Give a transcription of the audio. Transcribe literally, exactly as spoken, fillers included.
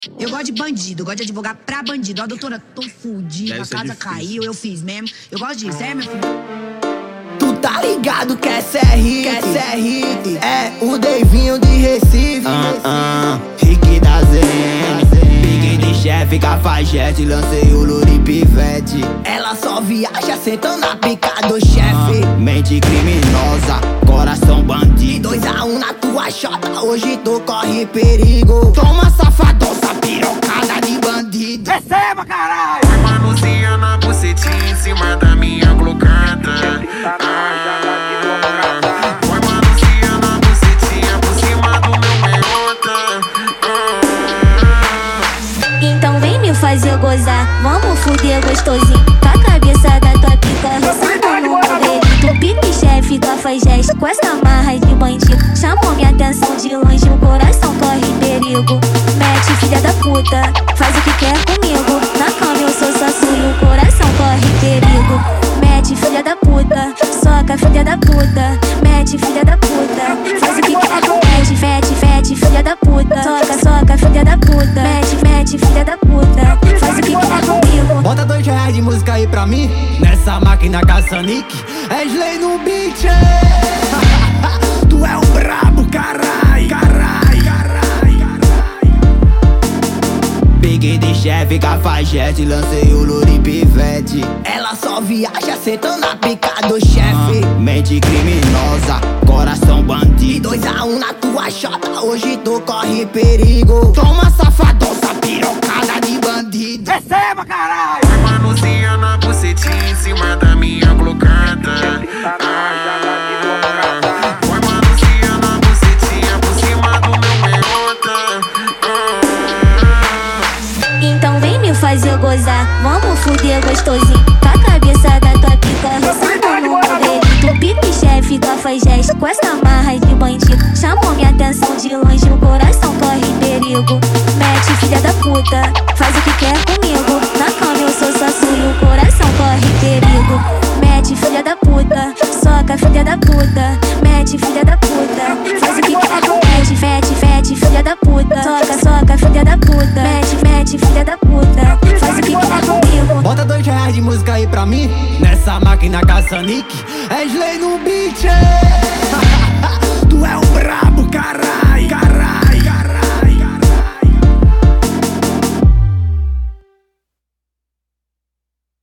Eu gosto de bandido, eu gosto de advogar pra bandido. Ó, doutora, tô fudida, a casa caiu, eu fiz mesmo. Eu gosto disso, é, meu filho? Tu tá ligado que essa é hit, que essa é hit. É o Davinho de Recife. Ah, ah, Rick da Z N, Big de chefe, cafajete. Lancei o Luri Pivete. Ela só viaja sentando na pica do chefe. ah, Mente criminosa, coração bandido. dois a um na tua chota, hoje tu corre perigo. Toma safadonça, pirocada de bandido. Receba, caralho! Foi manuzinha na bucetinha em cima da minha glocata. Foi manuzinha na bucetinha por cima do meu meiota. Então vem me fazer gozar, vamos fuder gostosinho. Com a cabeça da tua pica, roçando no modelito. Pique chefe, cafajeste, com essa marra de bandido. Chamou minha atenção de longe, o coração corre perigo. Mete filha da puta, faz o que quer comigo. Na cama eu sou só sua e o coração corre perigo. Mete filha da puta, soca filha da puta. Mete filha da puta, faz o que quer comigo. Mete, mete, mete filha da puta. Soca, soca filha da puta. Mete, mete filha da puta, faz o que quer comigo. Bota dois reais de música aí pra mim, nessa máquina caça-nique. É Slay no beat, tu é o brabo, carai, carai, carai, carai. Big de chefe, cafajete. Lancei o Luri Pivete. Ela só viaja sentando na pica do chefe. ah, Mente criminosa, coração bandido. dois a um na tua chota, hoje tu corre perigo. Toma safadonça, pirocada de bandido. Receba, caralho! Foi manuzinha na bucetinha em cima da minha glocata. Foi manuzinha na bucetinha por cima do meu meiota. Então vem me fazer gozar, vamos fuder gostosinho. Com a cabeça da tua pica, roçando no modelito. Pique chefe, cafajeste, com essa marra de bandido. Chamou minha atenção de longe, o coração corre perigo. Mete filha da puta, faz o que quer comigo. Na cama eu sou só sua e o coração corre perigo. Mete filha da puta, soca filha da puta. Mete filha da puta, faz o que quer comigo. Mete, mete, mete filha da puta. Soca, soca filha da puta. Mete, mete filha da puta, faz o que quer comigo. Bota dois reais de música aí pra mim, nessa máquina caça-nique. É Slay no beat, tu é o brabo, carai.